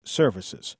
services.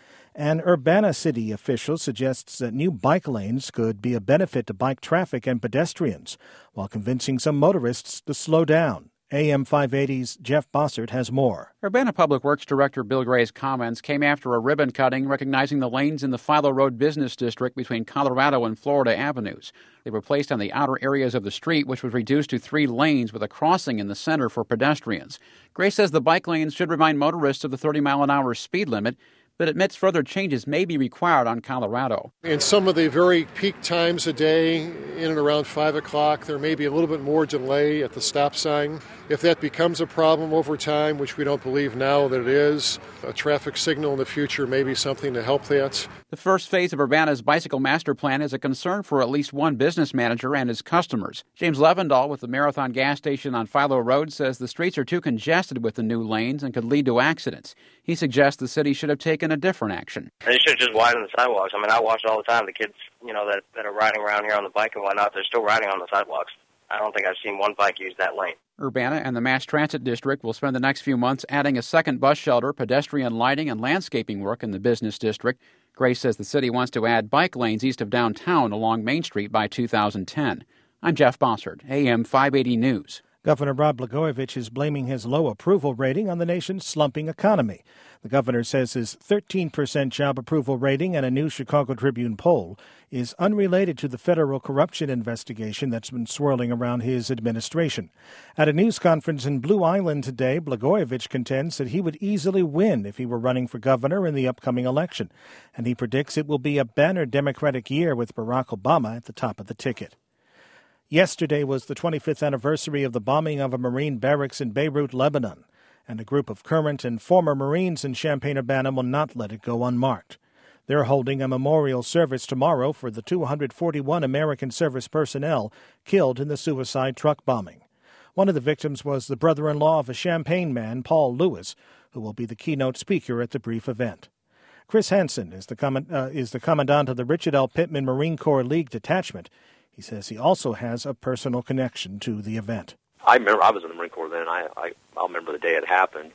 An Urbana city official suggests that new bike lanes could be a benefit to bike traffic and pedestrians, while convincing some motorists to slow down. AM 580's Jeff Bossert has more. Urbana Public Works Director Bill Gray's comments came after a ribbon cutting recognizing the lanes in the Philo Road Business District between Colorado and Florida Avenues. They were placed on the outer areas of the street, which was reduced to 3 lanes with a crossing in the center for pedestrians. Gray says the bike lanes should remind motorists of the 30-mile-an-hour speed limit, but admits further changes may be required on Colorado. In some of the very peak times of day, in and around 5 o'clock, there may be a little bit more delay at the stop sign. If that becomes a problem over time, which we don't believe now that it is, a traffic signal in the future may be something to help that. The first phase of Urbana's bicycle master plan is a concern for at least one business manager and his customers. James Levendahl with the Marathon gas station on Philo Road says the streets are too congested with the new lanes and could lead to accidents. He suggests the city should have taken a different action. They should just widen the sidewalks. I mean, I watch it all the time. The kids, that are riding around here on the bike and whatnot, they're still riding on the sidewalks. I don't think I've seen one bike use that lane. Urbana and the Mass Transit District will spend the next few months adding a second bus shelter, pedestrian lighting, and landscaping work in the business district. Gray says the city wants to add bike lanes east of downtown along Main Street by 2010. I'm Jeff Bossert, AM 580 News. Governor Rod Blagojevich is blaming his low approval rating on the nation's slumping economy. The governor says his 13% job approval rating and a new Chicago Tribune poll is unrelated to the federal corruption investigation that's been swirling around his administration. At a news conference in Blue Island today, Blagojevich contends that he would easily win if he were running for governor in the upcoming election, and he predicts it will be a banner Democratic year with Barack Obama at the top of the ticket. Yesterday was the 25th anniversary of the bombing of a Marine barracks in Beirut, Lebanon, and a group of current and former Marines in Champaign-Urbana will not let it go unmarked. They're holding a memorial service tomorrow for the 241 American service personnel killed in the suicide truck bombing. One of the victims was the brother-in-law of a Champaign man, Paul Lewis, who will be the keynote speaker at the brief event. Chris Hansen is the commandant of the Richard L. Pittman Marine Corps League Detachment. He says he also has a personal connection to the event. I remember I was in the Marine Corps then. I'll remember the day it happened.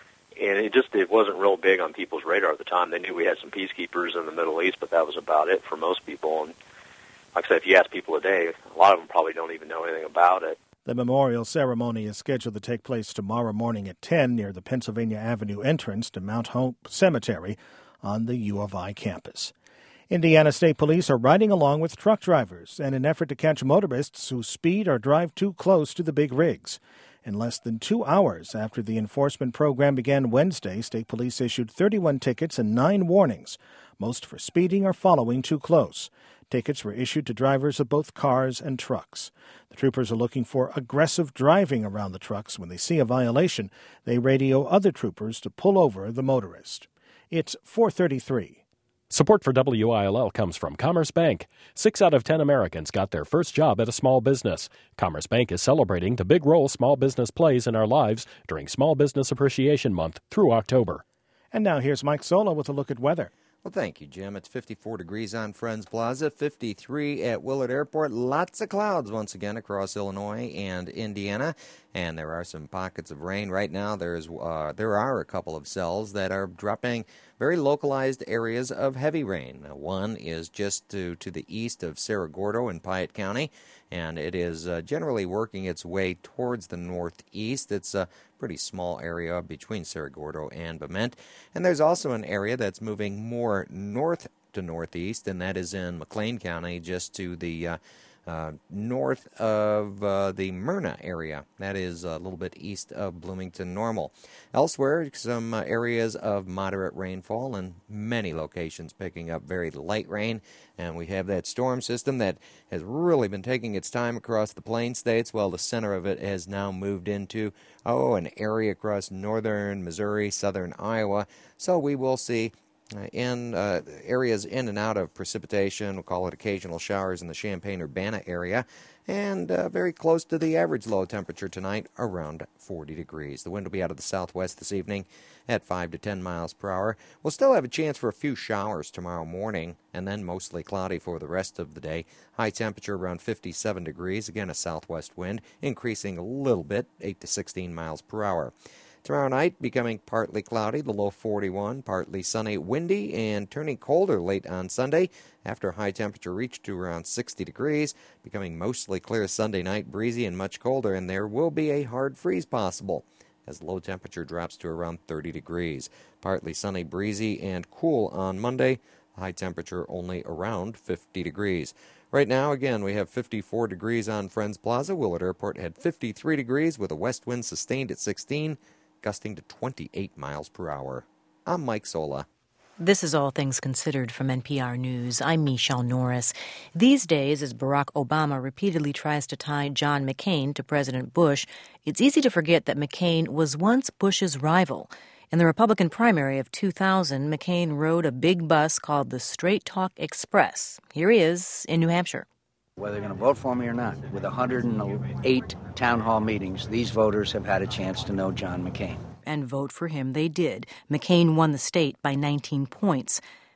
And it wasn't real big on people's radar at the time. They knew we had some peacekeepers in the Middle East, but that was about it for most people. And like I said, if you ask people today, a lot of them probably don't even know anything about it. The memorial ceremony is scheduled to take place tomorrow morning at 10 near the Pennsylvania Avenue entrance to Mount Hope Cemetery on the U of I campus. Indiana State Police are riding along with truck drivers in an effort to catch motorists who speed or drive too close to the big rigs. In less than 2 hours after the enforcement program began Wednesday, State Police issued 31 tickets and 9 warnings, most for speeding or following too close. Tickets were issued to drivers of both cars and trucks. The troopers are looking for aggressive driving around the trucks. When they see a violation, they radio other troopers to pull over the motorist. It's 4:33. Support for WILL comes from Commerce Bank. 6 out of 10 Americans got their first job at a small business. Commerce Bank is celebrating the big role small business plays in our lives during Small Business Appreciation Month through October. And now here's Mike Zola with a look at weather. Well, thank you, Jim. It's 54 degrees on Friends Plaza, 53 at Willard Airport. Lots of clouds once again across Illinois and Indiana, and there are some pockets of rain. Right now, there are a couple of cells that are dropping very localized areas of heavy rain. One is just to the east of Cerro Gordo in Piatt County, and it is generally working its way towards the northeast. It's a pretty small area between Cerro Gordo and Bement. And there's also an area that's moving more north to northeast, and that is in McLean County, just to the north of the Myrna area. That is a little bit east of Bloomington Normal. Elsewhere, some areas of moderate rainfall and many locations picking up very light rain. And we have that storm system that has really been taking its time across the Plain States. Well, the center of it has now moved into, an area across northern Missouri, southern Iowa. So we will see in areas in and out of precipitation. We'll call it occasional showers in the Champaign-Urbana area, and very close to the average low temperature tonight, around 40 degrees. The wind will be out of the southwest this evening at 5 to 10 miles per hour. We'll still have a chance for a few showers tomorrow morning, and then mostly cloudy for the rest of the day. High temperature around 57 degrees. Again, a southwest wind increasing a little bit, 8 to 16 miles per hour. Tomorrow night becoming partly cloudy, the low 41, partly sunny, windy, and turning colder late on Sunday after a high temperature reached to around 60 degrees, becoming mostly clear Sunday night, breezy and much colder, and there will be a hard freeze possible as the low temperature drops to around 30 degrees. Partly sunny, breezy, and cool on Monday, high temperature only around 50 degrees. Right now, again, we have 54 degrees on Friends Plaza. Willard Airport had 53 degrees with a west wind sustained at 16, gusting to 28 miles per hour. I'm Mike Sola. This is All Things Considered from NPR News. I'm Michelle Norris. These days, as Barack Obama repeatedly tries to tie John McCain to President Bush, it's easy to forget that McCain was once Bush's rival. In the Republican primary of 2000, McCain rode a big bus called the Straight Talk Express. Here he is in New Hampshire. Whether they're going to vote for me or not, with 108 town hall meetings, these voters have had a chance to know John McCain. And vote for him they did. McCain won the state by 19 points.